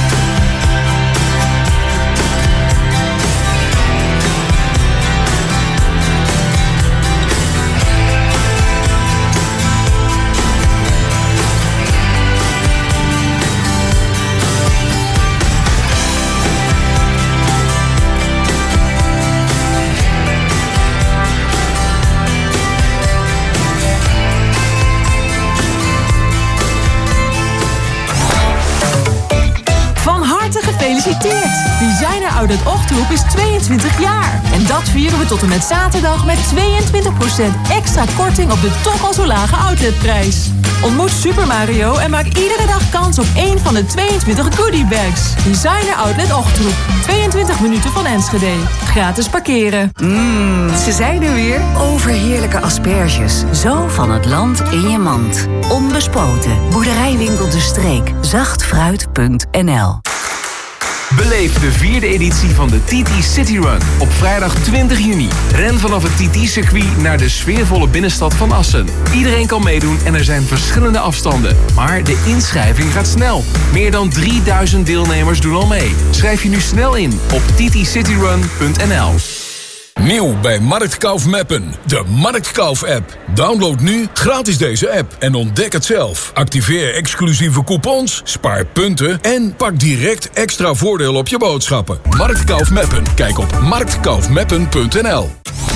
L: Van harte gefeliciteerd! Designer Outlet Ochtroep is tweeëntwintig jaar. En dat vieren we tot en met zaterdag met tweeëntwintig procent extra korting op de toch al zo lage outletprijs. Ontmoet Super Mario en maak iedere dag kans op één van de tweeëntwintig goodie bags. Designer Outlet Ochtroep. tweeëntwintig minuten van Enschede. Gratis parkeren.
M: Mmm, ze zijn er weer. Overheerlijke asperges. Zo van het land in je mand. Onbespoten. Boerderijwinkel De Streek. Zachtfruit punt n l.
A: Beleef de vierde editie van de T T City Run op vrijdag twintig juni. Ren vanaf het T T-circuit naar de sfeervolle binnenstad van Assen. Iedereen kan meedoen en er zijn verschillende afstanden. Maar de inschrijving gaat snel. Meer dan drieduizend deelnemers doen al mee. Schrijf je nu snel in op t t city run punt n l.
W: Nieuw bij Marktkauf Meppen, de Marktkauf-app. Download nu gratis deze app en ontdek het zelf. Activeer exclusieve coupons, spaar punten en pak direct extra voordeel op je boodschappen. Marktkauf Meppen. Kijk op marktkauf meppen punt n l.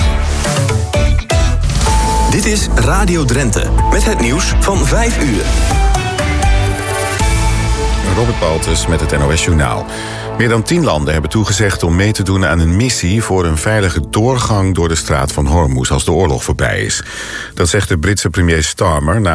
X: Dit is Radio Drenthe met het nieuws van vijf uur.
Y: Robert Baltus met het N O S Journaal. Meer dan tien landen hebben toegezegd om mee te doen aan een missie voor een veilige doorgang door de straat van Hormuz als de oorlog voorbij is. Dat zegt de Britse premier Starmer na